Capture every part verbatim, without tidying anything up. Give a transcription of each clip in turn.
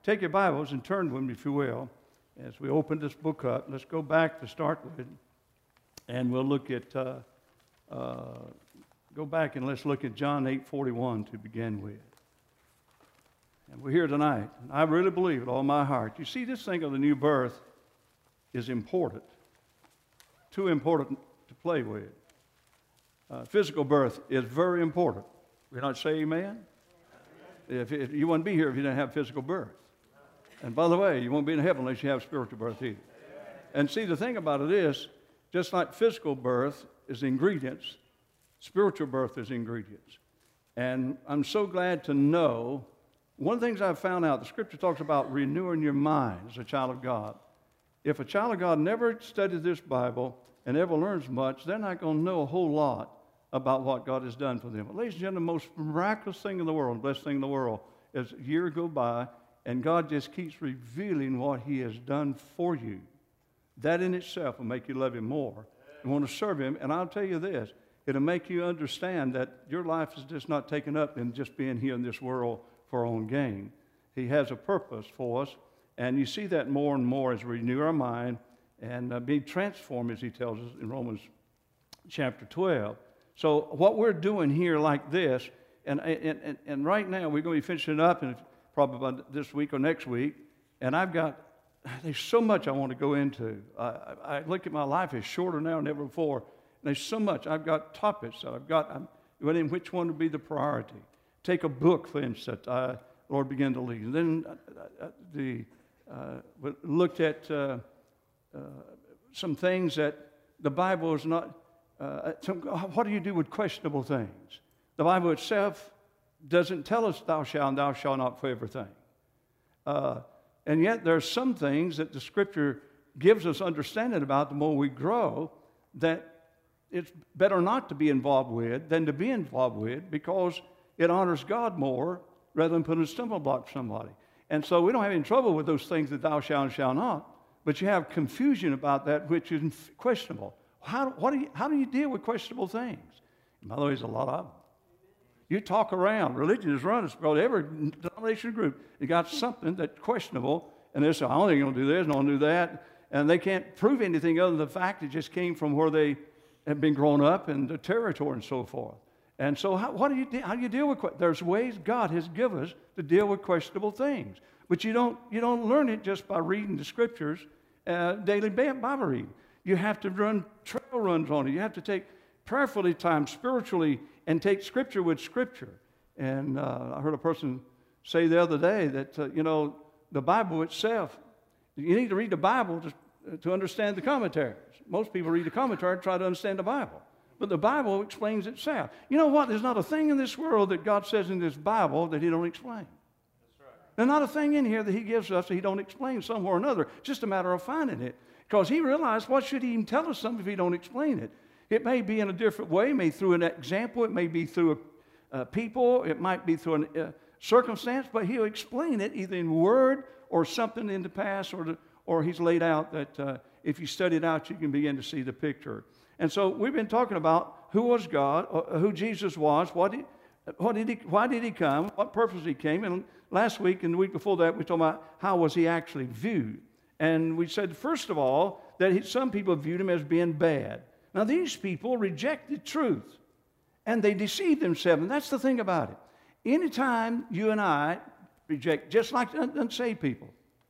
take your Bibles and turn to them, if you will, as we open this book up. Let's go back to start with, and we'll look at, uh, uh, go back and let's look at John eight forty-one to begin with. And we're here tonight. And I really believe with all my heart. You see, this thing of the new birth is important. Too important to play with. Uh, physical birth is very important. We not say amen? If, if you wouldn't be here if you didn't have physical birth. And by the way, you won't be in heaven unless you have spiritual birth either. And see, the thing about it is, just like physical birth is ingredients, spiritual birth is ingredients. And I'm so glad to know, one of the things I've found out, the Scripture talks about renewing your mind as a child of God. If a child of God never studies this Bible and never learns much, they're not going to know a whole lot about what God has done for them. But ladies and gentlemen, the most miraculous thing in the world, the best thing in the world, is a year go by, and God just keeps revealing what He has done for you. That in itself will make you love Him more and want to serve Him. And I'll tell you this, it'll make you understand that your life is just not taken up in just being here in this world for our own gain. He has a purpose for us, and you see that more and more as we renew our mind and uh, be transformed, as He tells us in Romans chapter twelve. So what we're doing here like this, and, and, and, and right now we're going to be finishing up in probably about this week or next week, and I've got, there's so much I want to go into. I, I look at my life as shorter now than ever before, and there's so much. I've got topics that I've got, I'm wondering which one would be the priority. Take a book, for instance, I, Lord began to lead. And then uh, the, uh, we looked at uh, uh, some things that the Bible is not, uh, some, what do you do with questionable things? The Bible itself doesn't tell us thou shalt and thou shalt not for everything. Uh, and yet there are some things that the Scripture gives us understanding about the more we grow that it's better not to be involved with than to be involved with, because it honors God more rather than putting a stumbling block to somebody. And so we don't have any trouble with those things that thou shalt and shalt not, but you have confusion about that which is questionable. How, what do you, how do you deal with questionable things? By the way, there's a lot of them. You talk around. Religion is run. It's called every denomination group. You got something that's questionable, and they say, I don't think you're going to do this, and I don't do that. And they can't prove anything other than the fact it just came from where they have been grown up and the territory and so forth. And so how, what do you de- how do you deal with questions? There's ways God has given us to deal with questionable things. But you don't, you don't learn it just by reading the Scriptures, uh, daily Bible reading. You have to run trail runs on it. You have to take prayerfully time spiritually and take Scripture with Scripture. And uh, I heard a person say the other day that, uh, you know, the Bible itself, you need to read the Bible to, to understand the commentaries. Most people read the commentary to try to understand the Bible. But the Bible explains itself. You know what? There's not a thing in this world that God says in this Bible that He don't explain. That's right. There's not a thing in here that He gives us that He don't explain somewhere or another. It's just a matter of finding it. Because He realized, what should He even tell us something if He don't explain it? It may be in a different way. It may be through an example. It may be through a, a people. It might be through a uh, circumstance. But He'll explain it either in word or something in the past, or, the, or He's laid out that uh, if you study it out, you can begin to see the picture. And so we've been talking about who was God, uh, who Jesus was, what did, what did he, why did He come, what purpose He came. And last week and the week before that, we talked about how was He actually viewed. And we said, first of all, that he, some people viewed Him as being bad. Now, these people rejected truth, and they deceived themselves. And that's the thing about it. Anytime you and I reject, just like un- unsaved people,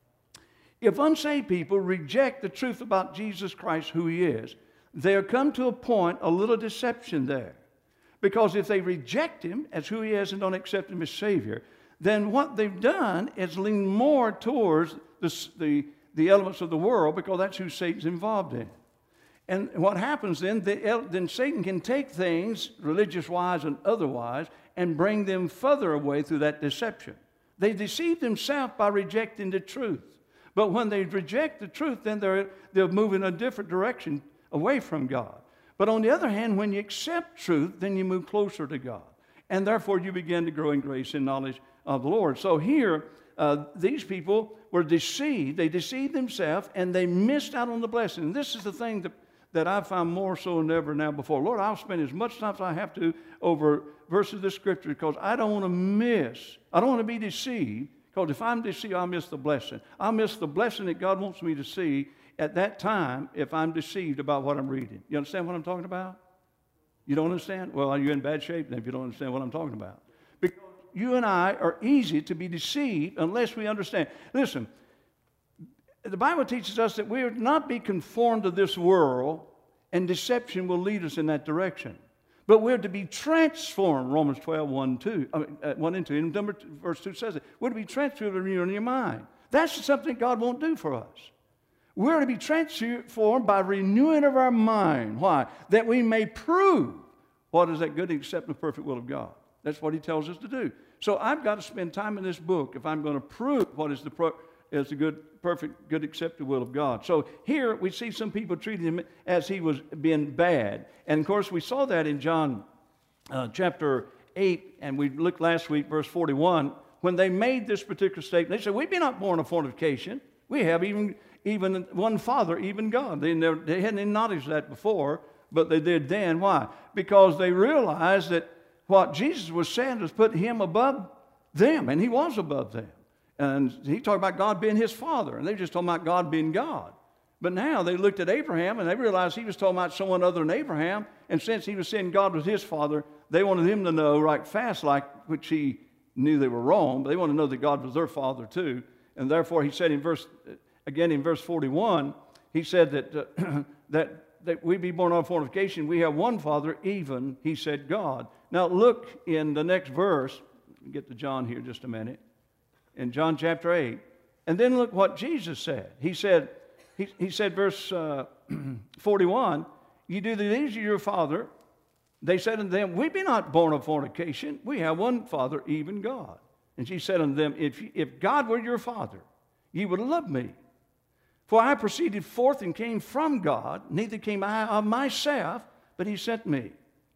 if unsaved people reject the truth about Jesus Christ, who He is, there come to a point, a little deception there. Because if they reject Him as who He is and don't accept Him as Savior, then what they've done is lean more towards the, the, the elements of the world, because that's who Satan's involved in. And what happens then, the, then Satan can take things, religious-wise and otherwise, and bring them further away through that deception. They deceive themselves by rejecting the truth. But when they reject the truth, then they're, they'll move in a different direction away from God. But on the other hand, when you accept truth, then you move closer to God. And therefore, you begin to grow in grace and knowledge of the Lord. So here, uh, these people were deceived. They deceived themselves, and they missed out on the blessing. And this is the thing that that I've found more so than ever now before. Lord, I'll spend as much time as I have to over verses of the Scripture, because I don't want to miss, I don't want to be deceived, Because if I'm deceived, I'll miss the blessing. I'll miss the blessing that God wants me to see at that time if I'm deceived about what I'm reading. You understand what I'm talking about? You don't understand? Well, you're in bad shape then if you don't understand what I'm talking about. Because you and I are easy to be deceived unless we understand. Listen, the Bible teaches us that we are not be conformed to this world, and deception will lead us in that direction. But we're to be transformed, Romans twelve, one, two, I mean, uh, one and two. And number two, verse two says it. We're to be transformed in your mind. That's something God won't do for us. We're to be transformed by renewing of our mind. Why? That we may prove what is that good, acceptable, perfect will of God. That's what he tells us to do. So I've got to spend time in this book if I'm going to prove what is the, pro- is the good, perfect, good, acceptable will of God. So here we see some people treating him as he was being bad. And of course we saw that in John uh, chapter eight, and we looked last week, verse forty-one, when they made this particular statement. They said, we be not born of fornication. We have even, even one Father, even God. They, never, they hadn't acknowledged that before, but they did then. Why? Because they realized that what Jesus was saying was put him above them, and he was above them. And he talked about God being his father, and they were just talking about God being God. But now they looked at Abraham, and they realized he was talking about someone other than Abraham, and since he was saying God was his father, they wanted him to know right fast, like which he knew they were wrong, but they wanted to know that God was their father too. And therefore he said in verse, again in verse forty-one, he said that, uh, that, that we be born of fornication, we have one Father, even, he said, God. Now look in the next verse, get to John here just a minute, in John chapter eight, and then look what Jesus said. He said, he, he said verse uh, forty-one, you do the deeds of your father. They said unto them, we be not born of fornication, we have one Father, even God. And she said unto them, if, if God were your father, ye would love me. For I proceeded forth and came from God, neither came I of myself, but he sent me.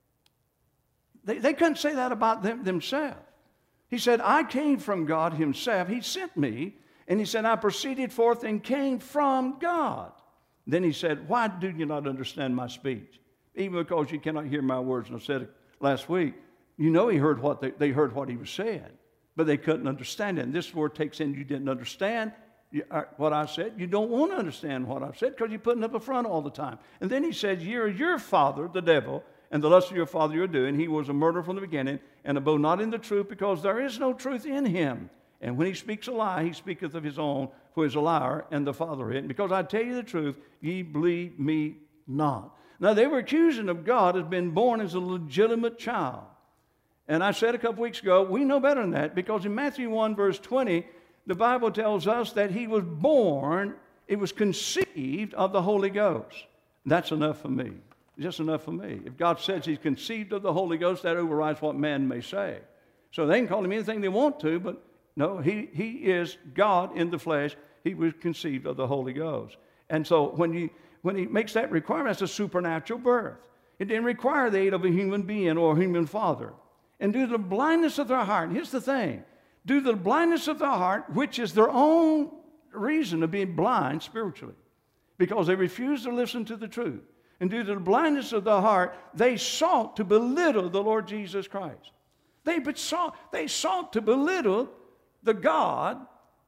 They, they couldn't say that about them, themselves. He said, I came from God himself. He sent me. And he said, I proceeded forth and came from God. Then he said, why do you not understand my speech? Even because you cannot hear my words. And I said it last week. You know he heard what they, they heard what he was saying, but they couldn't understand it. And this word takes in you didn't understand you, uh, what I said. You don't want to understand what I've said because you're putting up a front all the time. And then he said, you're your father, the devil, and the lust of your father you're doing. He was a murderer from the beginning, and abode not in the truth, because there is no truth in him. And when he speaks a lie, he speaketh of his own, for he is a liar, and the father of it. And because I tell you the truth, ye believe me not. Now, they were accusing of God as being born as a legitimate child. And I said a couple weeks ago, we know better than that, because in Matthew one, verse twenty, the Bible tells us that he was born, it was conceived of the Holy Ghost. That's enough for me. Just enough for me. If God says he's conceived of the Holy Ghost, that overrides what man may say. So they can call him anything they want to, but no, he, he is God in the flesh. He was conceived of the Holy Ghost. And so when you when he makes that requirement, that's a supernatural birth. It didn't require the aid of a human being or a human father. And due to the blindness of their heart, here's the thing, due to the blindness of their heart, which is their own reason of being blind spiritually, because they refused to listen to the truth. And due to the blindness of their heart, they sought to belittle the Lord Jesus Christ. They, but sought, they sought to belittle the God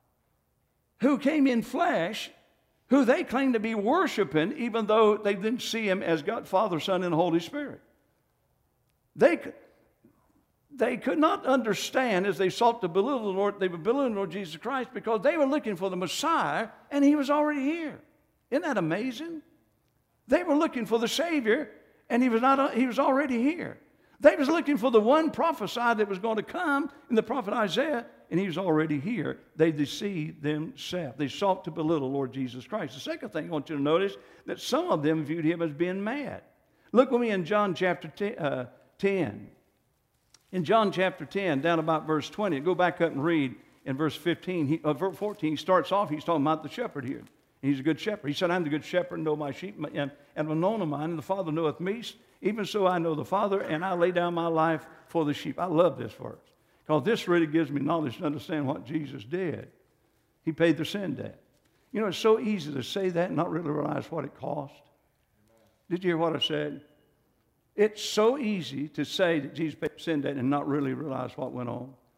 who came in flesh, who they claim to be worshiping, even though they didn't see him as God, Father, Son, and Holy Spirit. They, they could not understand as they sought to belittle the Lord, they were belittling the Lord Jesus Christ because they were looking for the Messiah, and he was already here. Isn't that amazing? They were looking for the Savior, and he was, not, he was already here. They was looking for the one prophesied that was going to come in the prophet Isaiah, and he was already here. They deceived themselves. They sought to belittle Lord Jesus Christ. The second thing I want you to notice, that some of them viewed him as being mad. Look with me in John chapter ten. In John chapter ten, down about verse twenty, go back up and read in verse fifteen, he, uh, verse fourteen, he starts off, he's talking about the shepherd here. He's a good shepherd. He said, I'm the good shepherd, and know my sheep, and, and am known of mine, and the Father knoweth me. Even so I know the Father, and I lay down my life for the sheep. I love this verse, because this really gives me knowledge to understand what Jesus did. He paid the sin debt. You know, it's so easy to say that and not really realize what it cost. Did you hear what I said? It's so easy to say that Jesus paid the sin debt and not really realize what went on.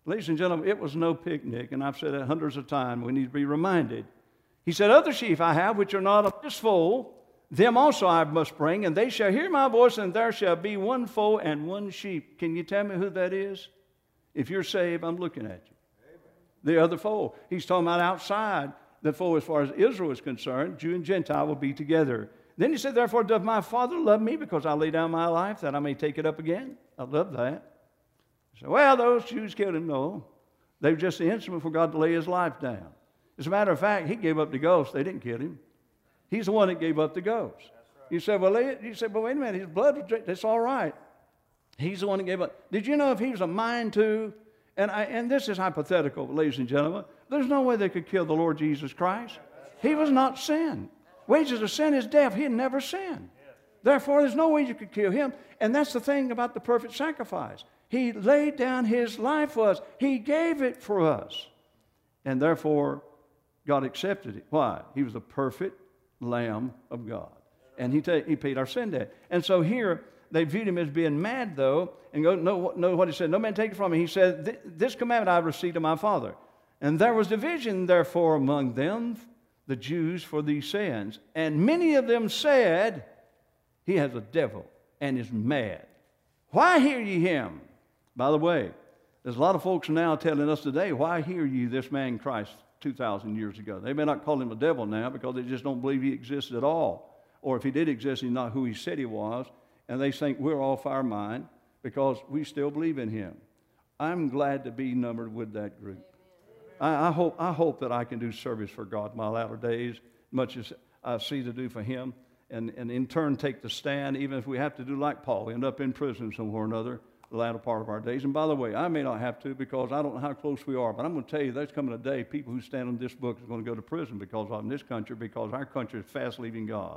Ladies and gentlemen, it was no picnic, and I've said it hundreds of times. We need to be reminded. He said, other sheep I have, which are not of this fold, them also I must bring, and they shall hear my voice, and there shall be one fold and one sheep. Can you tell me who that is? If you're saved, I'm looking at you. Amen. The other fold. He's talking about outside the fold as far as Israel is concerned. Jew and Gentile will be together. Then he said, therefore doth my Father love me, because I lay down my life that I may take it up again. I love that. So, well, those Jews killed him. No. They were just the instrument for God to lay his life down. As a matter of fact, he gave up the ghost. They didn't kill him. He's the one that gave up the ghost. Right. You said, well, you said, well, wait a minute. His blood was drinking. That's all right. He's the one that gave up. Did you know if he was a mind to, and, I, and this is hypothetical, ladies and gentlemen, there's no way they could kill the Lord Jesus Christ. He was not sin. Wages of sin is death. He had never sinned. Therefore, there's no way you could kill him. And that's the thing about the perfect sacrifice. He laid down his life for us. He gave it for us. And therefore, God accepted it. Why? He was the perfect Lamb of God. And he, ta- he paid our sin debt. And so here, they viewed him as being mad, though, and go, no, no, what he said, no man take it from me. He said, this commandment I have received of my Father. And there was division, therefore, among them, the Jews, for these sins. And many of them said, he has a devil and is mad. Why hear ye him? By the way, there's a lot of folks now telling us today, why hear you this man Christ two thousand years ago? They may not call him a devil now because they just don't believe he exists at all. Or if he did exist, he's not who he said he was. And they think we're off our mind because we still believe in him. I'm glad to be numbered with that group. I, I, hope, I hope that I can do service for God in my latter days, much as I see to do for him. And, and in turn take the stand, even if we have to do like Paul, end up in prison somewhere or another, the latter part of our days. And by the way, I may not have to because I don't know how close we are, but I'm going to tell you there's coming a day people who stand on this book are going to go to prison because of in this country, because our country is fast leaving God.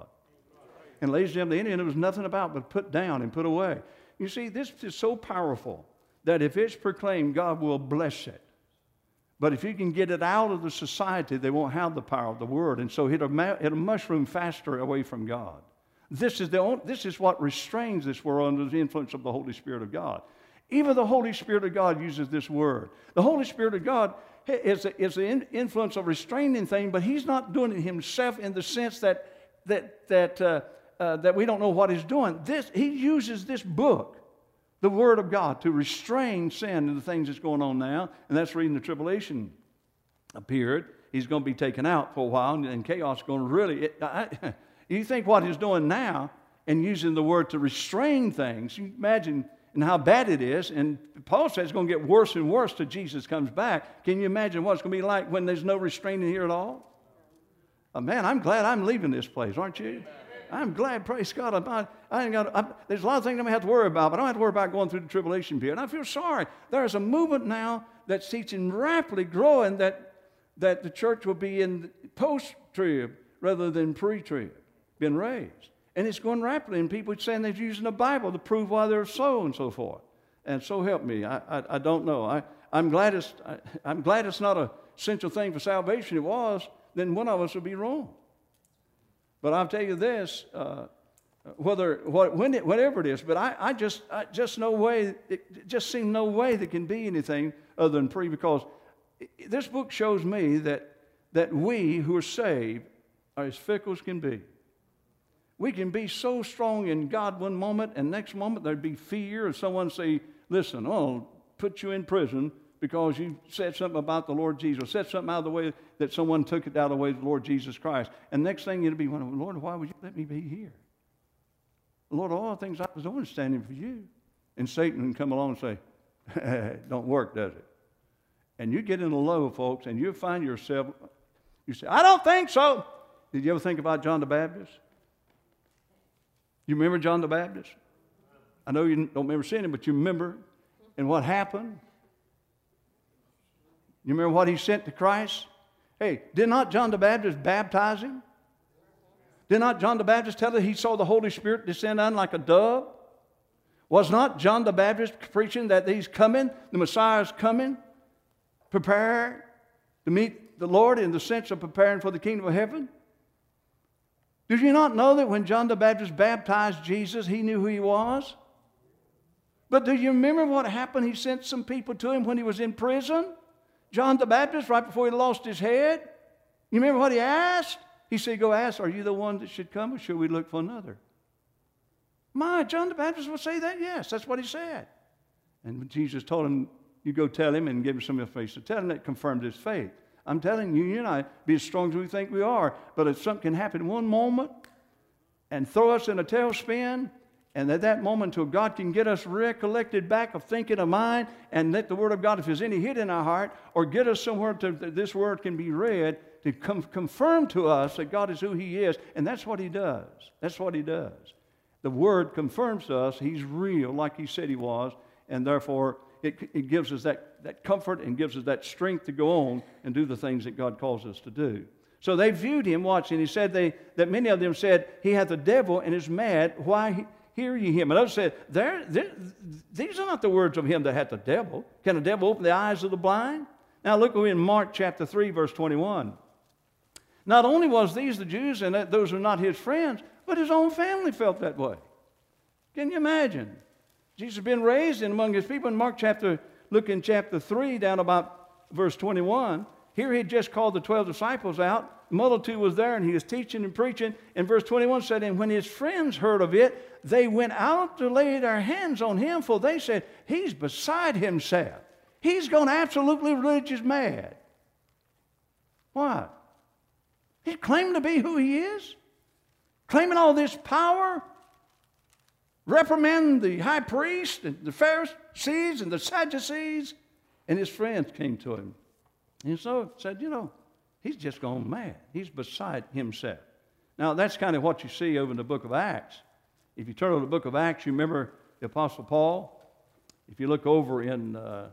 And ladies and gentlemen, the Indian, there was nothing about but put down and put away. You see, this is so powerful that if it's proclaimed, God will bless it. But if you can get it out of the society, they won't have the power of the word. And so it'll, it'll mushroom faster away from God. This is, the only, this is what restrains this world under the influence of the Holy Spirit of God. Even the Holy Spirit of God uses this word. The Holy Spirit of God is, a, is the in, influence of restraining thing, but he's not doing it himself in the sense that, that, that, uh, uh, that we don't know what he's doing. This, he uses this book, the Word of God, to restrain sin and the things that's going on now, and that's reading the tribulation period. He's going to be taken out for a while, and, and chaos is going to really... It, I, you think what he's doing now and using the word to restrain things, you imagine and how bad it is. And Paul says it's going to get worse and worse till Jesus comes back. Can you imagine what it's going to be like when there's no restraining here at all? Oh, man, I'm glad I'm leaving this place, aren't you? I'm glad, praise God. I'm not, I ain't got, I'm, there's a lot of things I'm going to have to worry about, but I don't have to worry about going through the tribulation period. And I feel sorry. There's a movement now that's teaching rapidly growing that, that the church will be in post-trib rather than pre-trib. Been raised. And it's going rapidly, and people are saying they're using the Bible to prove why they're so and so forth. And so help me. I, I, I don't know. I, I'm, glad it's, I, I'm glad it's not an essential thing for salvation. If it was, then one of us would be wrong. But I'll tell you this, uh, whether, what, when it, whatever it is, but I, I just I just no way, it just seems no way there can be anything other than pre, because this book shows me that, that we who are saved are as fickle as can be. We can be so strong in God one moment, and next moment there'd be fear, and someone say, listen, I'll put you in prison because you said something about the Lord Jesus, said something out of the way that someone took it out of the way of the Lord Jesus Christ. And next thing you'd be wondering, Lord, why would you let me be here? Lord, all the things I was doing is standing for you. And Satan would come along and say, it don't work, does it? And you get in the low, folks, and you find yourself, you say, I don't think so. Did you ever think about John the Baptist? You remember John the Baptist? I know you don't remember seeing him, but you remember. And what happened? You remember what he sent to Christ? Hey, did not John the Baptist baptize him? Did not John the Baptist tell us he saw the Holy Spirit descend on like a dove? Was not John the Baptist preaching that he's coming, the Messiah is coming, prepare to meet the Lord in the sense of preparing for the kingdom of heaven? Did you not know that when John the Baptist baptized Jesus, he knew who he was? But do you remember what happened? He sent some people to him when he was in prison. John the Baptist, right before he lost his head. You remember what he asked? He said, go ask, are you the one that should come, or should we look for another? My, John the Baptist would say that? Yes, that's what he said. And Jesus told him, you go tell him and give him some information. Tell him that confirmed his faith. I'm telling you, you and I, be as strong as we think we are. But if something can happen in one moment and throw us in a tailspin, and at that moment until God can get us recollected back of thinking of mind and let the Word of God, if there's any hid in our heart, or get us somewhere to this Word can be read to com- confirm to us that God is who He is. And that's what He does. That's what He does. The Word confirms to us He's real like He said He was, and therefore it, it gives us that, that comfort and gives us that strength to go on and do the things that God calls us to do. So they viewed Him, watching. He said they, that many of them said, He hath the devil and is mad. Why he, hear ye him? And others said, there, there, these are not the words of him that hath the devil. Can the devil open the eyes of the blind? Now look in Mark chapter three, verse twenty-one. Not only was these the Jews, and that those were not his friends, but his own family felt that way. Can you imagine? Jesus had been raised in among his people. In Mark chapter, look in chapter three, down about verse twenty-one. Here he had just called the twelve disciples out. The multitude was there, and he was teaching and preaching. And verse twenty-one said, and when his friends heard of it, they went out to lay their hands on him, for they said, he's beside himself. He's gone absolutely religious mad. Why? He's claiming to be who he is, claiming all this power, reprimanding the high priest and the Pharisees and the Sadducees, and his friends came to him. And so said, you know, he's just gone mad. He's beside himself. Now, that's kind of what you see over in the book of Acts. If you turn to the book of Acts, you remember the Apostle Paul. If you look over in, uh,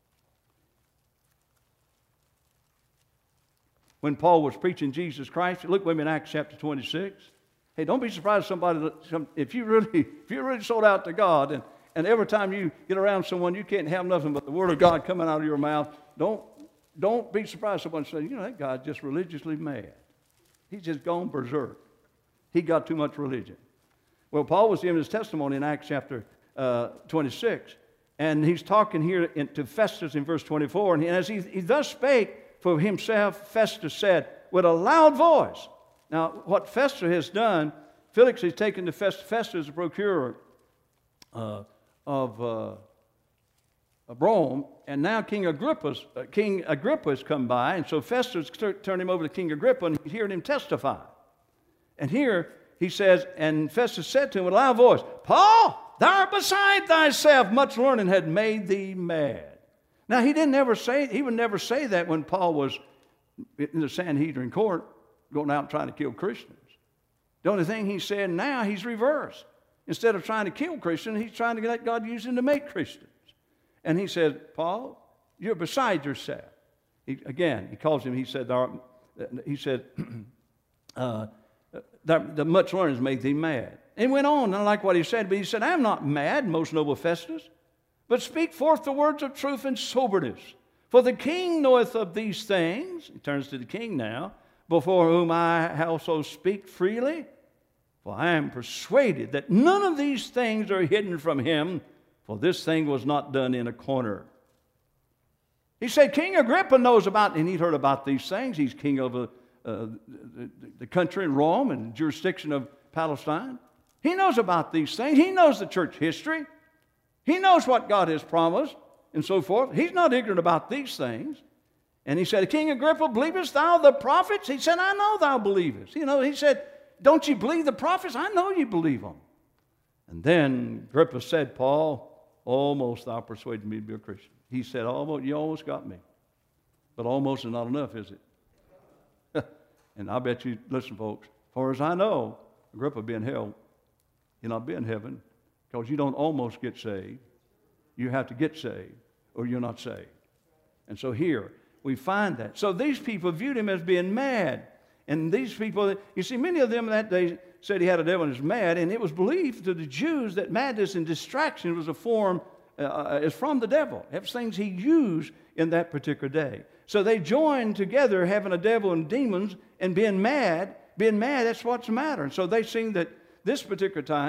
when Paul was preaching Jesus Christ, look with me in Acts chapter twenty-six. Hey, don't be surprised if somebody, if you really, if you're really sold out to God, and, and every time you get around someone, you can't have nothing but the Word of God coming out of your mouth, don't, don't be surprised if someone says, you know, that guy's just religiously mad. He's just gone berserk. He got too much religion. Well, Paul was giving his testimony in Acts chapter uh, twenty-six, and he's talking here in, to Festus in verse twenty-four, and as he, he thus spake for himself, Festus said with a loud voice. Now, what Festus has done, Felix has taken to Festus, Festus the procurer uh, of, uh, of Rome, and now King Agrippa's, uh, King Agrippa has come by, and so Festus turned him over to King Agrippa, and he's hearing him testify. And here he says, and Festus said to him with a loud voice, Paul, thou art beside thyself, much learning had made thee mad. Now, he didn't ever say, he would never say that when Paul was in the Sanhedrin court going out trying to kill Christians. The only thing he said now, he's reversed. Instead of trying to kill Christians, he's trying to let God use him to make Christians. And he said, Paul, you're beside yourself. He, again, he calls him, he said, he said, uh, that the much learning has made thee mad. And he went on, I like what he said, but he said, I am not mad, most noble Festus, but speak forth the words of truth and soberness. For the king knoweth of these things, he turns to the king now, before whom I also speak freely. For I am persuaded that none of these things are hidden from him, for this thing was not done in a corner. He said, King Agrippa knows about, and he'd heard about these things. He's king of a Uh, the, the country in Rome and jurisdiction of Palestine. He knows about these things. He knows the church history. He knows what God has promised and so forth. He's not ignorant about these things. And he said, King Agrippa, believest thou the prophets? He said, I know thou believest. You know, he said, don't you believe the prophets? I know you believe them. And then Agrippa said, Paul, almost thou persuaded me to be a Christian. He said, almost, you almost got me. But almost is not enough, is it? And I bet you, listen, folks, as far as I know, Agrippa be in hell. You'll not be in heaven because you don't almost get saved. You have to get saved or you're not saved. And so here we find that. So these people viewed him as being mad. And these people, you see, many of them that day said he had a devil and was mad. And it was believed to the Jews that madness and distraction was a form, uh, is from the devil. It was things he used in that particular day. So they joined together having a devil and demons and being mad. Being mad, that's what's the matter. And so they seen that this particular time,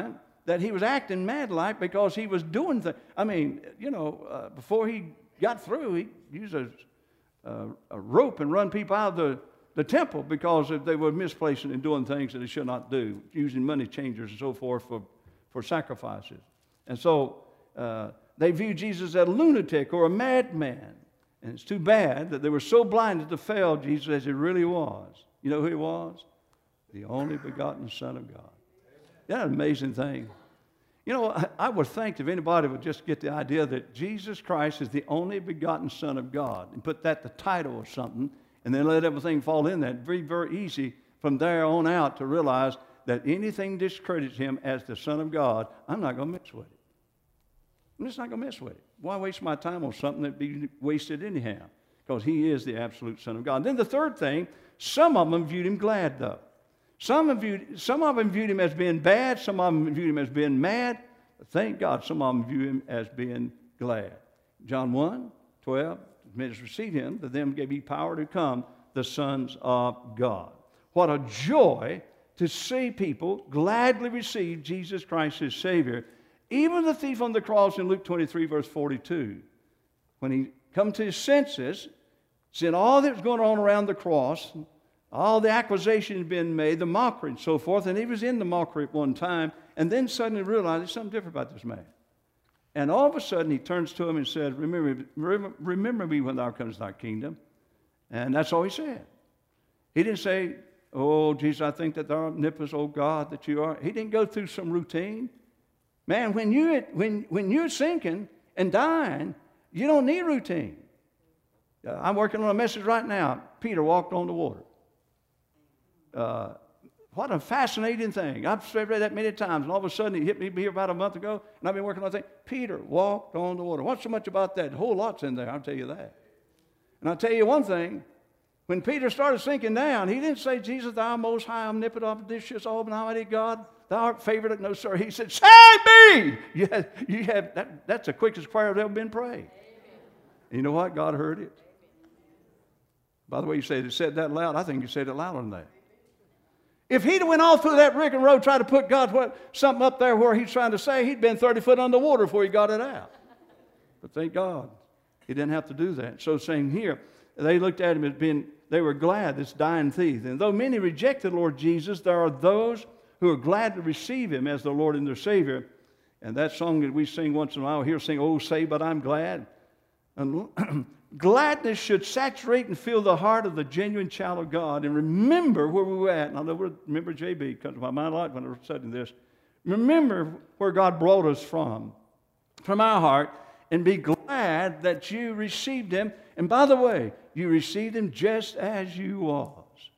that he was acting mad-like because he was doing things. I mean, you know, uh, before he got through, he used a, a, a rope and run people out of the, the temple because they were misplacing and doing things that they should not do, using money changers and so forth for, for sacrifices. And so uh, they viewed Jesus as a lunatic or a madman. And it's too bad that they were so blinded to fail Jesus as he really was. You know who he was? The only begotten Son of God. That's an amazing thing. You know, I, I would think if anybody would just get the idea that Jesus Christ is the only begotten Son of God and put that the title of something and then let everything fall in that. Very, very easy from there on out to realize that anything discredits him as the Son of God, I'm not going to mess with it. I'm just not going to mess with it. Why waste my time on something that'd be wasted anyhow? Because he is the absolute Son of God. And then the third thing, some of them viewed him glad, though. Some of, viewed, some of them viewed him as being bad. Some of them viewed him as being mad. But thank God, some of them viewed him as being glad. John one, twelve, men received him, to them gave he power to become the sons of God. What a joy to see people gladly receive Jesus Christ as Savior. Even the thief on the cross in Luke twenty-three, verse forty-two, when he come to his senses, seeing all that was going on around the cross, all the accusations being made, the mockery and so forth, and he was in the mockery at one time, and then suddenly realized there's something different about this man. And all of a sudden he turns to him and says, remember, remember, remember me when thou comes to thy kingdom. And that's all he said. He didn't say, oh, Jesus, I think that thou art omnipotent, oh God, that you are. He didn't go through some routine. Man, when, you, when, when you're sinking and dying, you don't need routine. Uh, I'm working on a message right now. Peter walked on the water. Uh, what a fascinating thing. I've read that many times, and all of a sudden, he hit me here about a month ago, and I've been working on that thing. Peter walked on the water. What's so much about that? A whole lot's in there, I'll tell you that. And I'll tell you one thing. When Peter started sinking down, he didn't say, Jesus, thou most high, omnipotent, omniscient, almighty God, thou art favored. No, sir. He said, save me! You have, you have, that, that's the quickest prayer that's ever been prayed. And you know what? God heard it. By the way, you said it said that loud. I think you said it louder than that. If he'd went all through that rigmarole trying to put God what, something up there where he's trying to say, he'd been thirty foot underwater before he got it out. But thank God, he didn't have to do that. So saying here, they looked at him as being, they were glad, this dying thief. And though many rejected Lord Jesus, there are those who are glad to receive him as their Lord and their Savior. And that song that we sing once in a while, here sing, oh, say, but I'm glad. And gladness should saturate and fill the heart of the genuine child of God. And remember where we were at. And I know, remember J B, comes to my mind a lot when I was studying this. Remember where God brought us from, from our heart, and be glad that you received him. And by the way, you received him just as you was.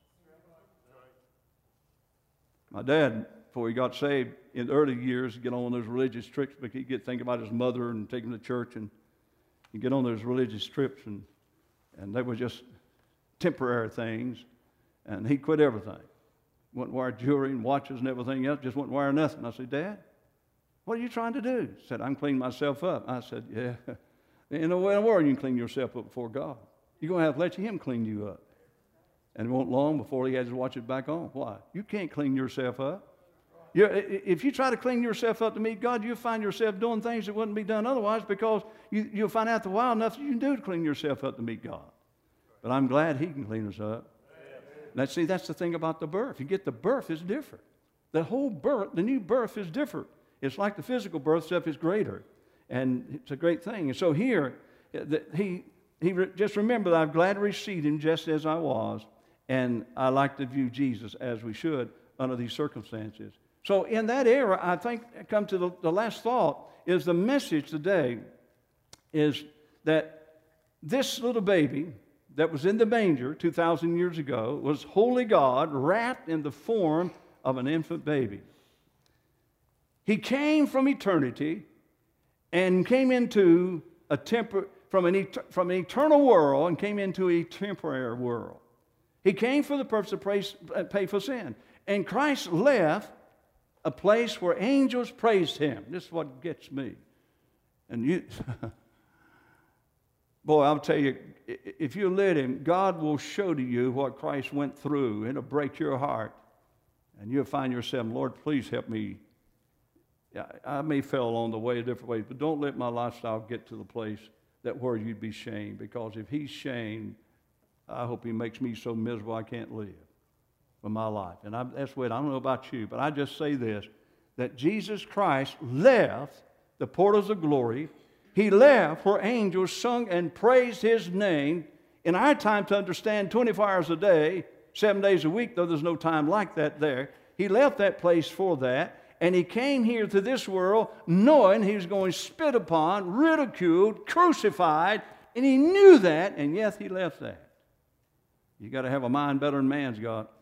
My dad, before he got saved in the early years, get on those religious trips, but he'd get thinking about his mother and take him to church, and he'd get on those religious trips, and, and they were just temporary things, and he quit everything. Wouldn't wear jewelry and watches and everything else, just wouldn't wear nothing. I said, Dad, what are you trying to do? He said, I'm cleaning myself up. I said, yeah. In no way in the world you can clean yourself up before God. You're going to have to let him clean you up. And it won't long before he has to watch it back on. Why? You can't clean yourself up. You're, if you try to clean yourself up to meet God, you'll find yourself doing things that wouldn't be done otherwise, because you, you'll find out the while enough that you can do to clean yourself up to meet God. But I'm glad he can clean us up. Now, see, that's the thing about the birth. You get the birth is different. The whole birth, the new birth is different. It's like the physical birth stuff is greater. And it's a great thing. And so here, he, he just remembered, I'm glad to receive him just as I was. And I like to view Jesus as we should under these circumstances. So in that era, I think, I come to the, the last thought, is the message today is that this little baby that was in the manger two thousand years ago was holy God wrapped in the form of an infant baby. He came from eternity and came into a tempor- from, an et- from an eternal world and came into a temporary world. He came for the purpose of praise, uh, pay for sin. And Christ left a place where angels praised him. This is what gets me. And you, boy, I'll tell you, if you let him, God will show to you what Christ went through. It'll break your heart. And you'll find yourself, Lord, please help me Yeah, I may fail along the way in different ways, but don't let my lifestyle get to the place that where you'd be shamed. Because if he's shamed, I hope he makes me so miserable I can't live with my life. And I, that's what I don't know about you, but I just say this, that Jesus Christ left the portals of glory. He left where angels sung and praised his name. In our time to understand twenty-four hours a day, seven days a week, though there's no time like that there, he left that place for that. And he came here to this world knowing he was going to spit upon, ridiculed, crucified, and he knew that, and yet he left that. You got to have a mind better than man's got.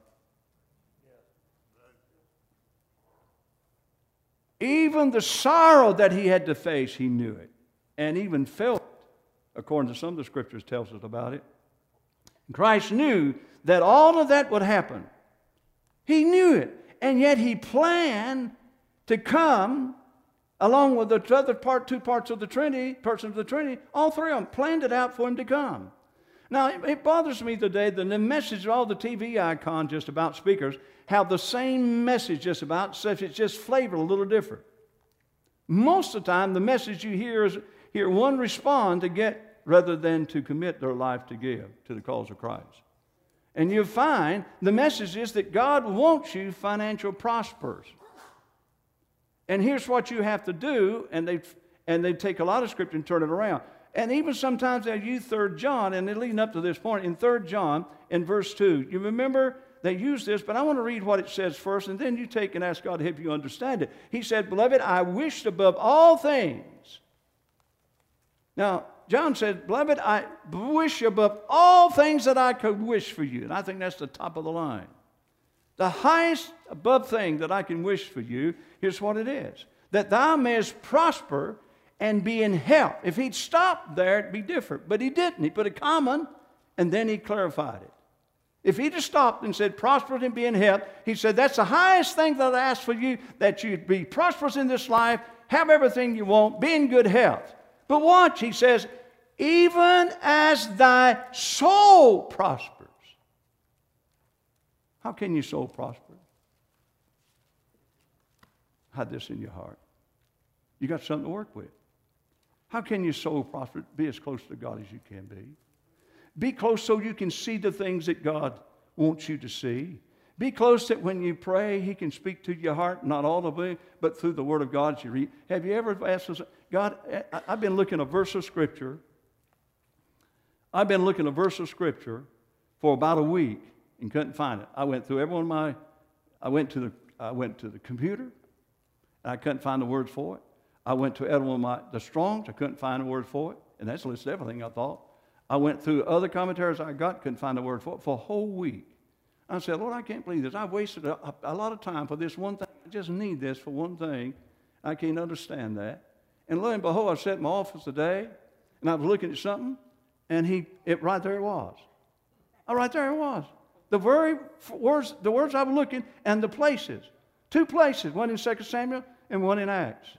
Even the sorrow that he had to face, he knew it, and even felt it, according to some of the scriptures tells us about it. Christ knew that all of that would happen. He knew it, and yet he planned to come along with the other part, two parts of the Trinity, persons of the Trinity, all three of them planned it out for him to come. Now, it, it bothers me today that the message of all the T V icons just about speakers have the same message just about, except it's just flavored a little different. Most of the time, the message you hear is hear one respond to get rather than to commit their life to give to the cause of Christ. And you find the message is that God wants you financial prosperous. And here's what you have to do, and they and they take a lot of scripture and turn it around. And even sometimes they use Third John, and they're leading up to this point in Third John in verse two. You remember they use this, but I want to read what it says first, and then you take and ask God to help you understand it. He said, "Beloved, I wished above all things." Now, John said, "Beloved, I wish above all things that I could wish for you." And I think that's the top of the line. The highest above thing that I can wish for you, here's what it is. That thou mayest prosper and be in health. If he'd stopped there, it'd be different. But he didn't. He put a comma, and then he clarified it. If he'd have stopped and said, prosper and be in health, he said, that's the highest thing that I ask for you, that you'd be prosperous in this life, have everything you want, be in good health. But watch, he says, even as thy soul prospers. How can your soul prosper? Hide this in your heart. You got something to work with. How can your soul prosper? Be as close to God as you can be. Be close so you can see the things that God wants you to see. Be close that when you pray, he can speak to your heart, not audibly, but through the Word of God you read. Have you ever asked us, God, I've been looking at a verse of Scripture. I've been looking at a verse of Scripture for about a week and couldn't find it. I went through every one of my, I went to the, I went to the computer, and I couldn't find the words for it. I went to every one of my, the Strongs, I couldn't find a word for it, and that's listed everything I thought. I went through other commentaries I got, couldn't find a word for it for a whole week. I said, Lord, I can't believe this. I've wasted a, a lot of time for this one thing. I just need this for one thing. I can't understand that. And lo and behold, I sat in my office today, and I was looking at something, and he, it right there it was. Oh, right there it was. The very words, the words I was looking, and the places. Two places, one in Second Samuel and one in Acts.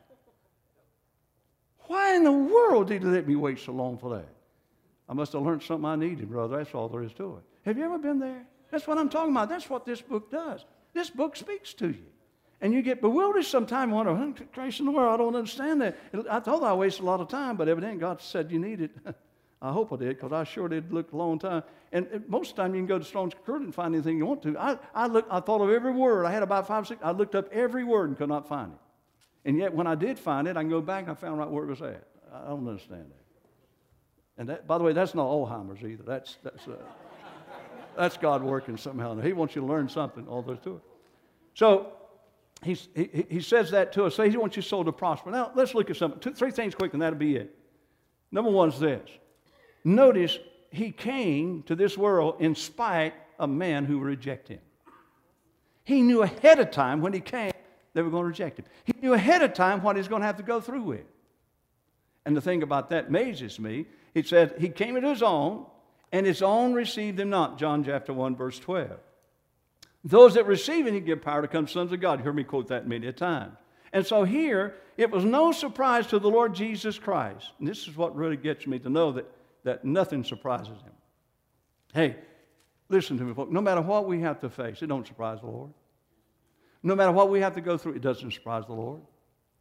Why in the world did he let me wait so long for that? I must have learned something I needed, brother. That's all there is to it. Have you ever been there? That's what I'm talking about. That's what this book does. This book speaks to you. And you get bewildered sometimes, wonder, oh, Christ in the world, I don't understand that. I thought I wasted a lot of time, but evidently God said you need it. I hope I did, because I sure did look a long time. And most of the time you can go to Strong's Concordance and find anything you want to. I, I, look, I thought of every word. I had about five, six. I looked up every word and could not find it. And yet when I did find it, I can go back and I found right where it was at. I don't understand that. And that, by the way, that's not Alzheimer's either. That's, that's, uh, that's God working somehow. He wants you to learn something, all those to it. So he's, he, he says that to us. So he wants your soul to prosper. Now, let's look at something. Two, three things quick, and that'll be it. Number one is this. Notice he came to this world in spite of men who reject him. He knew ahead of time when he came they were going to reject him. He knew ahead of time what he's going to have to go through with. And the thing about that amazes me. He said he came into his own, and his own received him not. John chapter one, verse twelve. Those that receive him, he give power to become sons of God. You heard me quote that many a time. And so here, it was no surprise to the Lord Jesus Christ. And this is what really gets me to know that, that nothing surprises him. Hey, listen to me, folks. No matter what we have to face, it don't surprise the Lord. No matter what we have to go through, it doesn't surprise the Lord.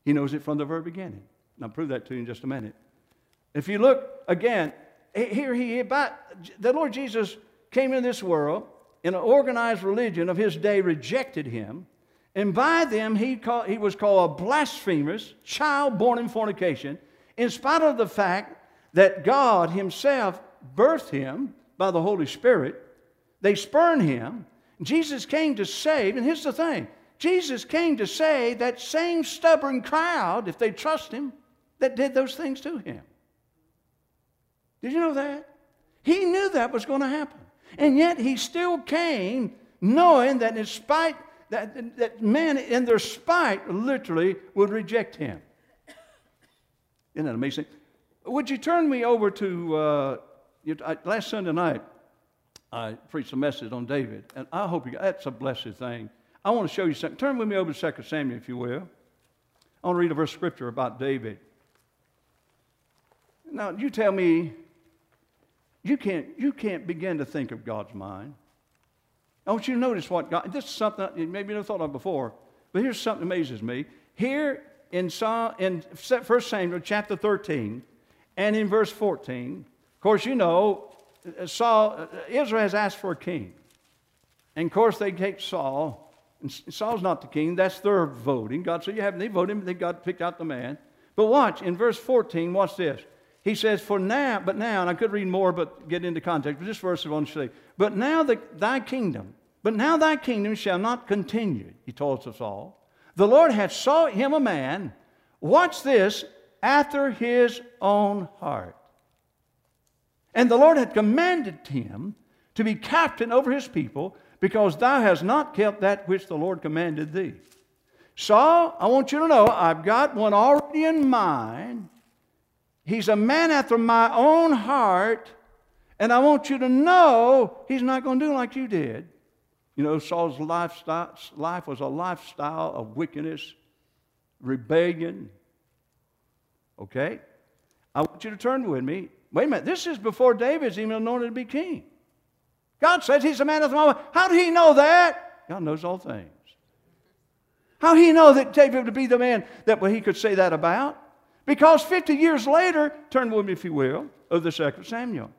He knows it from the very beginning. And I'll prove that to you in just a minute. If you look again, here he, about, the Lord Jesus came into this world, in an organized religion of his day rejected him, and by them he, called, he was called a blasphemous child born in fornication, in spite of the fact that God himself birthed him by the Holy Spirit. They spurned him. Jesus came to save, and here's the thing. Jesus came to save that same stubborn crowd, if they trust him, that did those things to him. Did you know that? He knew that was going to happen. And yet he still came knowing that in spite, that, that men in their spite literally would reject him. Isn't that amazing? Would you turn me over to, uh, you, I, last Sunday night, I preached a message on David, and I hope you, that's a blessed thing. I want to show you something. Turn with me over to Second Samuel, if you will. I want to read a verse of scripture about David. Now, you tell me, you can't, you can't begin to think of God's mind. I want you to notice what God, this is something you maybe never thought of before, but here's something that amazes me. Here in, Psalm, in First Samuel chapter thirteen and in verse fourteen, of course, you know, Saul, Israel has asked for a king. And of course, they take Saul. And Saul's not the king. That's their voting. God said, you have, they voted him. They got picked out the man. But watch, in verse fourteen, watch this. He says, for now, but now, and I could read more, but get into context. But this verse I want to say, but now the, thy kingdom, but now thy kingdom shall not continue, he told us all. The Lord hath sought him a man, watch this, after his own heart. And the Lord had commanded him to be captain over his people, because thou hast not kept that which the Lord commanded thee. Saul, I want you to know, I've got one already in mind. He's a man after my own heart, and I want you to know he's not going to do like you did. You know, Saul's lifestyle, life was a lifestyle of wickedness, rebellion. Okay? I want you to turn with me. Wait a minute, this is before David's even anointed to be king. God says he's a man after my own heart. How did he know that? God knows all things. How did he know that David would be the man that he could say that about? Because fifty years later, turn with me if you will, of the Second Samuel.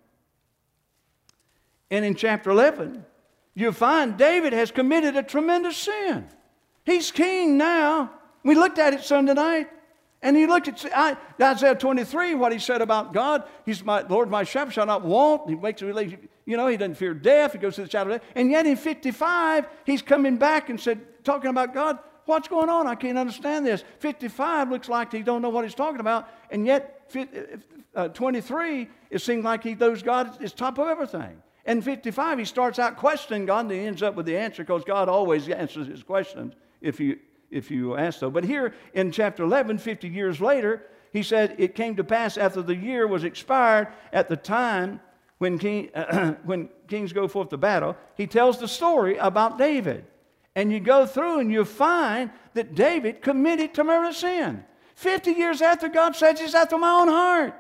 And in chapter eleven, you'll find David has committed a tremendous sin. He's king now. We looked at it Sunday night. And he looked at Isaiah twenty-three, what he said about God. He's my Lord, my shepherd shall not want. He makes a relationship. You know, he doesn't fear death. He goes to the shadow of death. And yet in fifty-five, he's coming back and said, talking about God, what's going on? I can't understand this. fifty-five looks like he don't know what he's talking about. And yet uh, twenty-three, it seems like he knows God is top of everything. And fifty-five, he starts out questioning God, and he ends up with the answer, because God always answers his questions if you if you ask so. But here in chapter eleven, fifty years later, he said, it came to pass after the year was expired, at the time when, king, uh, when kings go forth to battle, he tells the story about David. And you go through and you find that David committed tremendous sin. fifty years after God says he's after my own heart.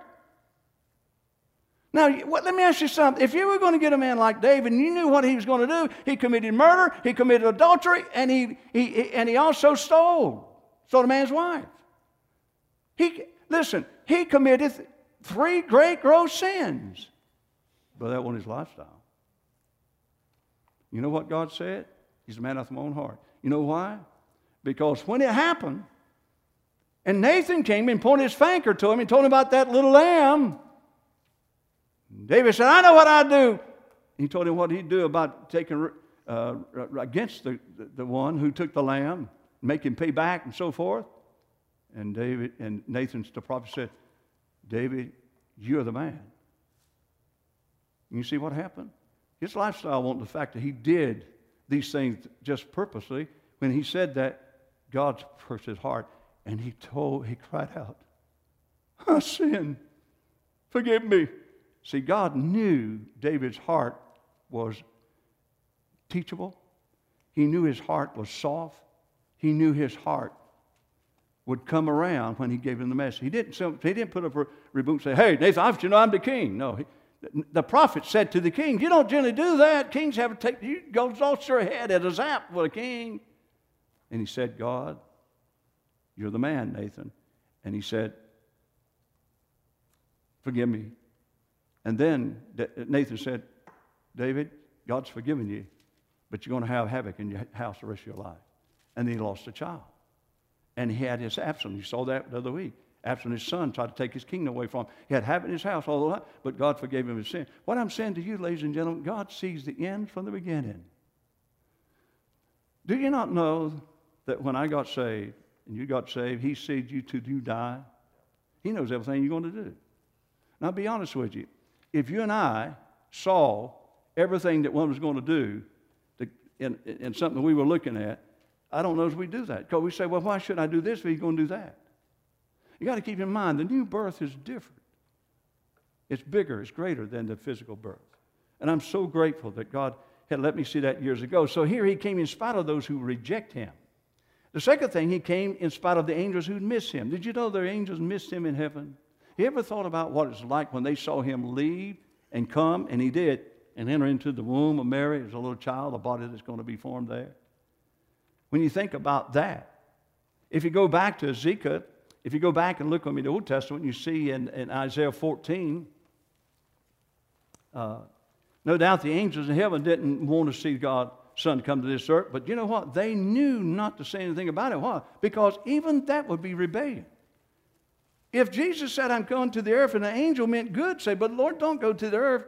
Now, what, let me ask you something. If you were going to get a man like David and you knew what he was going to do, he committed murder, he committed adultery, and he, he, and he also stole. Stole a man's wife. He, listen, he committed three great gross sins. But that wasn't his lifestyle. You know what God said? He's a man after my own heart. You know why? Because when it happened, and Nathan came and pointed his finger to him and told him about that little lamb, David said, I know what I'd do. He told him what he'd do about taking uh, against the, the, the one who took the lamb, make him pay back and so forth. And David and Nathan, the prophet, said, David, you're the man. You see what happened? His lifestyle wasn't the fact that he did these things just purposely. When he said that, God searched his heart, and he told, he cried out, I sinned. Forgive me. See, God knew David's heart was teachable. He knew his heart was soft. He knew his heart would come around when he gave him the message. He didn't, he didn't put up a rebuke and say, hey, Nathan, I want you to know I'm the king. No, he, the prophet said to the king, you don't generally do that. Kings have to take, you go toss your head at a zap for a king. And he said, God, You're the man, Nathan. And he said, forgive me. And then Nathan said, David, God's forgiven you, but you're going to have havoc in your house the rest of your life. And then he lost a child. And he had his Absalom. You saw that the other week. Absalom, his son, tried to take his kingdom away from him. He had havoc in his house all the time, but God forgave him his sin. What I'm saying to you, ladies and gentlemen, God sees the end from the beginning. Do you not know that when I got saved and you got saved, he sees you till you die? He knows everything you're going to do. Now, I'll be honest with you. If you and I saw everything that one was going to do to, in, in something we were looking at, I don't know if we do that. Because we say, well, why should I do this if he's going to do that? You got to keep in mind, the new birth is different. It's bigger, it's greater than the physical birth. And I'm so grateful that God had let me see that years ago. So here he came in spite of those who reject him. The second thing, he came in spite of the angels who miss him. Did you know the angels missed him in heaven? You ever thought about what it's like when they saw him leave and come, and he did, and enter into the womb of Mary as a little child, a body that's going to be formed there? When you think about that, if you go back to Ezekiel, if you go back and look on me in the Old Testament, you see in, in Isaiah fourteen, uh, no doubt the angels in heaven didn't want to see God's Son come to this earth, but you know what? They knew not to say anything about it. Why? Because even that would be rebellion. If Jesus said, I'm going to the earth, and the angel meant good, say, but Lord, don't go to the earth.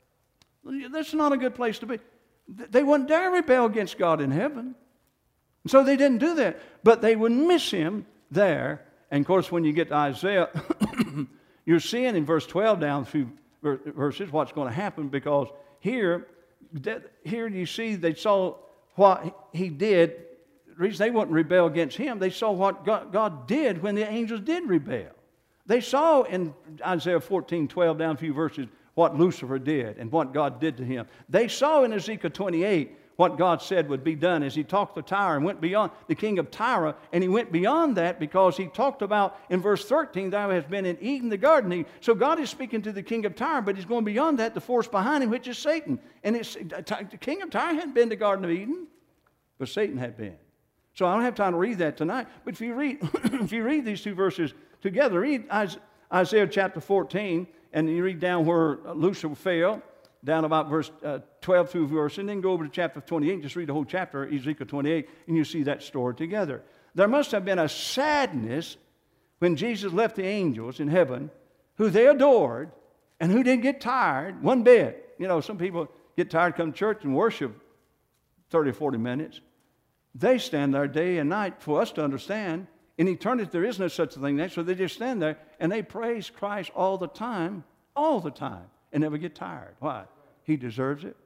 That's not a good place to be. They wouldn't dare rebel against God in heaven. And so they didn't do that. But they would miss him there. And of course, when you get to Isaiah, you're seeing in verse twelve down through verses what's going to happen, because here, here you see they saw what he did. The reason they wouldn't rebel against him, they saw what God, God did when the angels did rebel. They saw in Isaiah fourteen, twelve down a few verses what Lucifer did and what God did to him. They saw in Ezekiel twenty-eight what God said would be done as he talked to Tyre and went beyond the king of Tyre, and he went beyond that because he talked about in verse thirteen, thou hast been in Eden, the garden. So God is speaking to the king of Tyre, but he's going beyond that, the force behind him, which is Satan. And it's, the king of Tyre hadn't been to the Garden of Eden, but Satan had been. So I don't have time to read that tonight, but if you read, if you read these two verses together, read Isaiah chapter fourteen, and you read down where Lucifer fell, down about verse uh, twelve through verse, and then go over to chapter twenty-eight, just read the whole chapter, Ezekiel twenty-eight, and you see that stored together. There must have been a sadness when Jesus left the angels in heaven, who they adored, and who didn't get tired one bit. You know, some people get tired, come to church and worship thirty or forty minutes. They stand there day and night for us to understand. In eternity, there is no such a thing there, so they just stand there, and they praise Christ all the time, all the time, and never get tired. Why? He deserves it.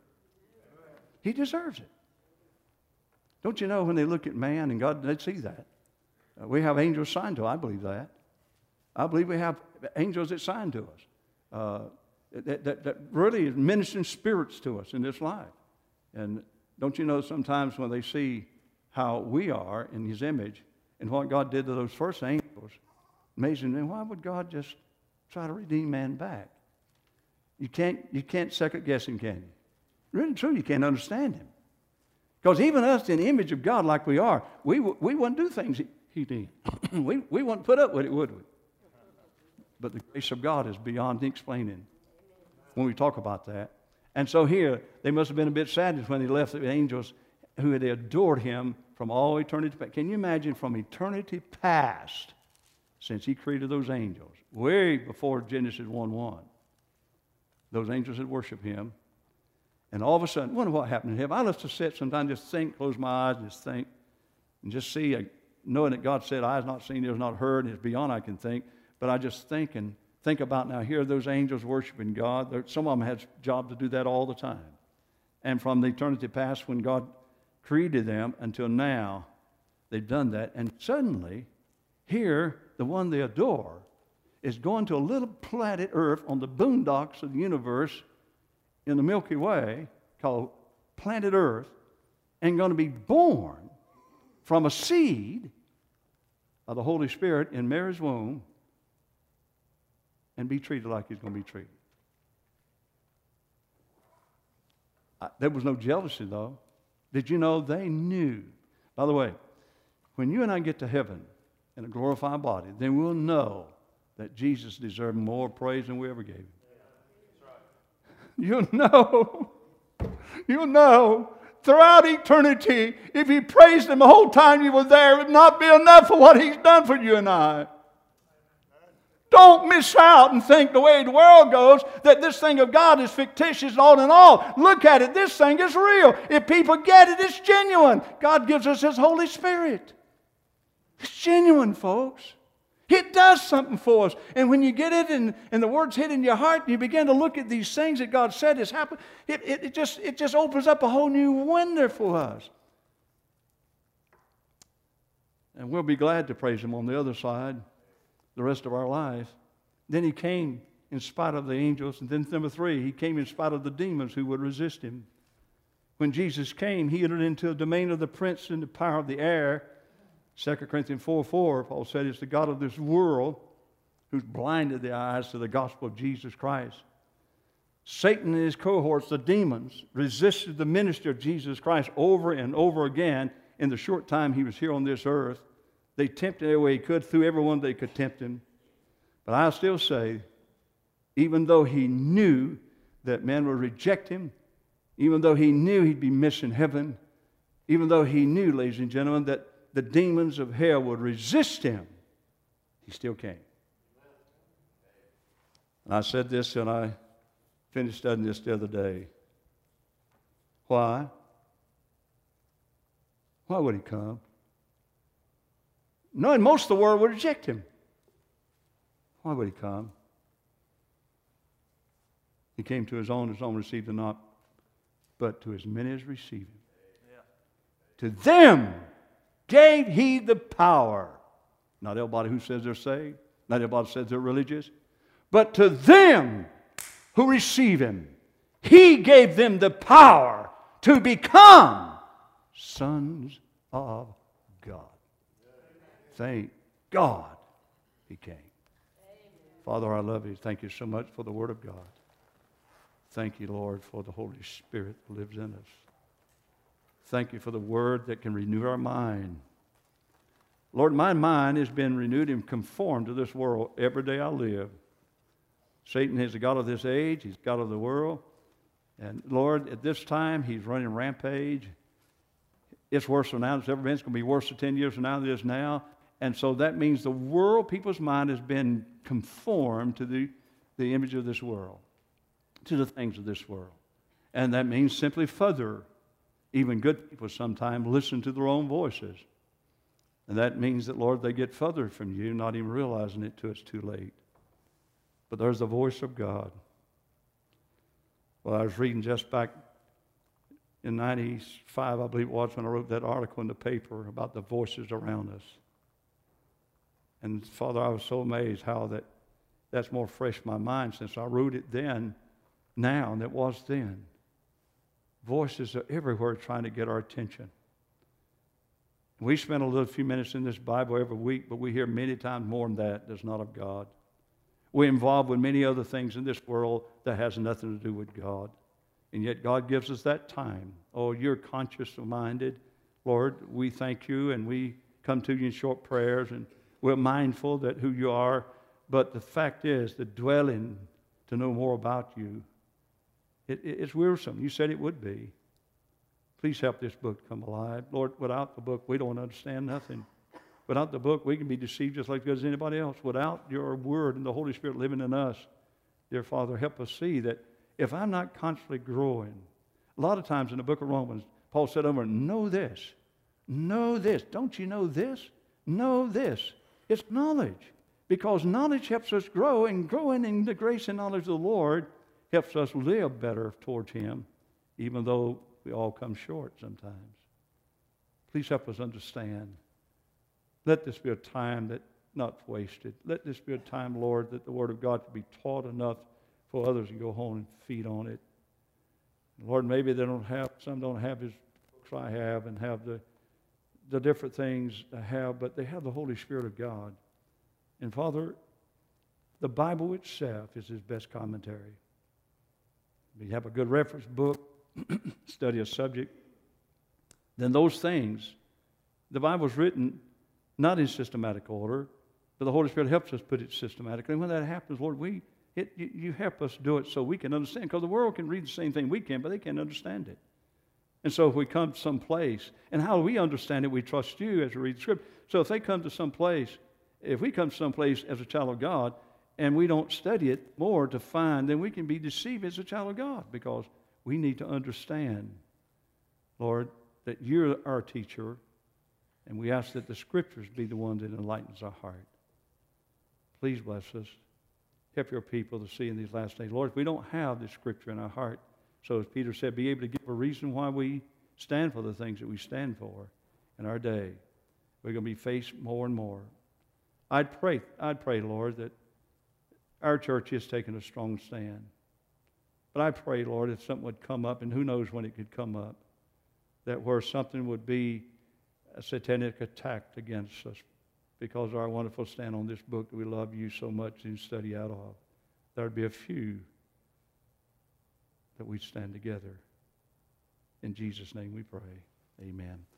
He deserves it. Don't you know when they look at man and God, they see that. Uh, we have angels signed to us. I believe that. I believe we have angels that sign to us. Uh, that, that, that really is ministering spirits to us in this life. And don't you know sometimes when they see how we are in his image and what God did to those first angels, amazing, then why would God just try to redeem man back? You can't, you can't second guess him, can you? Really true, you can't understand him. Because even us in the image of God like we are, we, we wouldn't do things he, he did. we, we wouldn't put up with it, would we? But the grace of God is beyond explaining when we talk about that. And so here, they must have been a bit saddened when they left the angels who had adored him from all eternity past. Can you imagine from eternity past, since he created those angels, way before Genesis one one, those angels had worshiped him. And all of a sudden, wonder what happened to him. I love to sit sometimes, just think, close my eyes, and just think, and just see, uh, knowing that God said, eyes not seen, ears not heard, and it's beyond I can think. But I just think and think about now, here are those angels worshiping God. There, some of them had a job to do that all the time. And from the eternity past, when God created them until now, they've done that. And suddenly, here, the one they adore is going to a little planet Earth on the boondocks of the universe in the Milky Way called planet Earth, and going to be born from a seed of the Holy Spirit in Mary's womb and be treated like he's going to be treated. I, there was no jealousy, though. Did you know they knew? By the way, when you and I get to heaven, in a glorified body, then we'll know that Jesus deserved more praise than we ever gave him. You'll know, you'll know throughout eternity, if you praised him the whole time you were there, it would not be enough for what he's done for you and I. Don't miss out and think the way the world goes that this thing of God is fictitious and all in all. Look at it. This thing is real. If people get it, it's genuine. God gives us his Holy Spirit. It's genuine, folks. It does something for us. And when you get it and, and the words hit in your heart and you begin to look at these things that God said has happened, it, it, it, just, it just opens up a whole new window for us. And we'll be glad to praise him on the other side the rest of our life. Then he came in spite of the angels. And then number three, he came in spite of the demons who would resist him. When Jesus came, he entered into the domain of the prince and the power of the air. Second Corinthians four four, Paul said, it's the God of this world who's blinded the eyes to the gospel of Jesus Christ. Satan and his cohorts, the demons, resisted the ministry of Jesus Christ over and over again in the short time he was here on this earth. They tempted every way he could, through everyone they could tempt him. But I still say, even though he knew that men would reject him, even though he knew he'd be missing heaven, even though he knew, ladies and gentlemen, that the demons of hell would resist him, he still came. And I said this and I finished studying this the other day. Why? Why would he come? Knowing most of the world would reject him. Why would he come? He came to his own, his own received him not, but to as many as received him. Yeah. To them gave he the power. Not everybody who says they're saved. Not everybody says they're religious. But to them who receive him, he gave them the power to become sons of God. Thank God he came. Father, I love you. Thank you so much for the Word of God. Thank you, Lord, for the Holy Spirit that lives in us. Thank you for the Word that can renew our mind. Lord, my mind has been renewed and conformed to this world every day I live. Satan is the god of this age. He's God of the world. And Lord, at this time, he's running rampage. It's worse than now it's ever been. It's going to be worse than ten years from now than it is now. And so that means the world, people's mind has been conformed to the, the image of this world, to the things of this world. And that means simply further. Even good people sometimes listen to their own voices. And that means that, Lord, they get further from you, not even realizing it till it's too late. But there's the voice of God. Well, I was reading just back in ninety-five, I believe it was, when I wrote that article in the paper about the voices around us. And, Father, I was so amazed how that that's more fresh in my mind since I wrote it then, now, than it was then. Voices are everywhere trying to get our attention. We spend a little few minutes in this Bible every week, but we hear many times more than that that's not of God. We're involved with many other things in this world that has nothing to do with God. And yet God gives us that time. Oh, you're conscious-minded. Lord, we thank you, and we come to you in short prayers, and we're mindful that who you are. But the fact is, the dwelling to know more about you, it, it, it's wearisome. You said it would be. Please help this book come alive. Lord, without the book, we don't understand nothing. Without the book, we can be deceived just like as anybody else. Without your word and the Holy Spirit living in us, dear Father, help us see that if I'm not constantly growing, a lot of times in the book of Romans, Paul said over, know this, know this. Don't you know this? Know this. It's knowledge. Because knowledge helps us grow, and growing in the grace and knowledge of the Lord helps us live better towards him, even though we all come short sometimes. Please help us understand. Let this be a time that not wasted. Let this be a time, Lord, that the Word of God can be taught enough for others to go home and feed on it. Lord, maybe they don't have, some don't have his books I have and have the, the different things I have, but they have the Holy Spirit of God. And Father, the Bible itself is his best commentary. We have a good reference book, study a subject, then those things, the Bible's written not in systematic order, but the Holy Spirit helps us put it systematically. And when that happens, Lord, we it, you, you help us do it so we can understand, because the world can read the same thing we can, but they can't understand it. And so if we come to some place, and how do we understand it? We trust you as we read the Scripture. So if they come to some place, if we come to some place as a child of God, and we don't study it more to find, then we can be deceived as a child of God, because we need to understand, Lord, that you're our teacher, and we ask that the Scriptures be the one that enlightens our heart. Please bless us. Help your people to see in these last days. Lord, if we don't have the Scripture in our heart, so as Peter said, be able to give a reason why we stand for the things that we stand for in our day, we're going to be faced more and more. I'd pray, I'd pray, Lord, that our church is taking a strong stand. But I pray, Lord, if something would come up, and who knows when it could come up, that where something would be a satanic attack against us because of our wonderful stand on this book that we love you so much and study out of. There would be a few that we'd stand together. In Jesus' name we pray. Amen.